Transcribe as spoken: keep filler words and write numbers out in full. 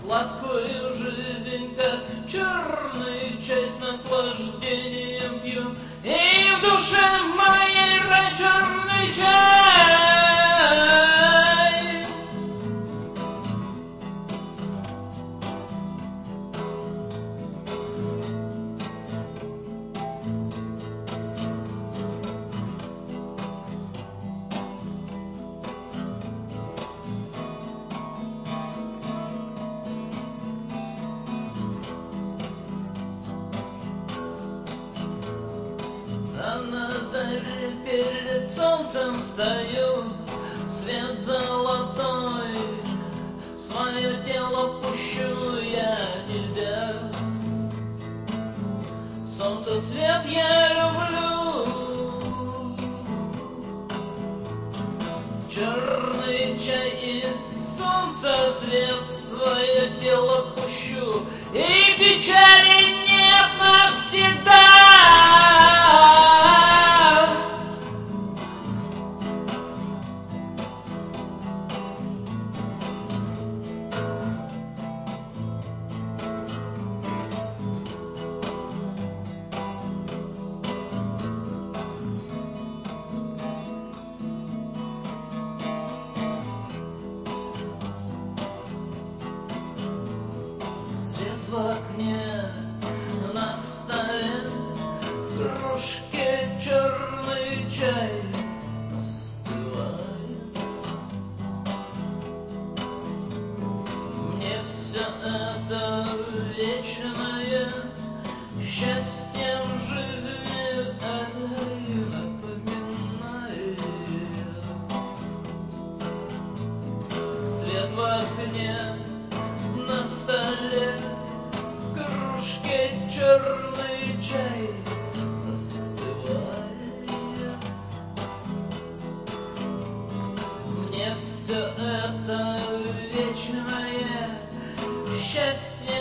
сладкую жизнь, как черный чай с наслаждением пью, и в душе моей рай черный чай. А на заре перед солнцем встаю, свет золотой в свое тело пущу я тебя. Солнце свет я люблю, черный чай и солнце свет в свое тело пущу, и печали нет навсегда. В окне на столе в кружке черный чай остывает. Мне все это вечное счастье в жизни этой напоминает. Свет в окне на столе, кружке черный чай остывает. Мне все это вечное счастье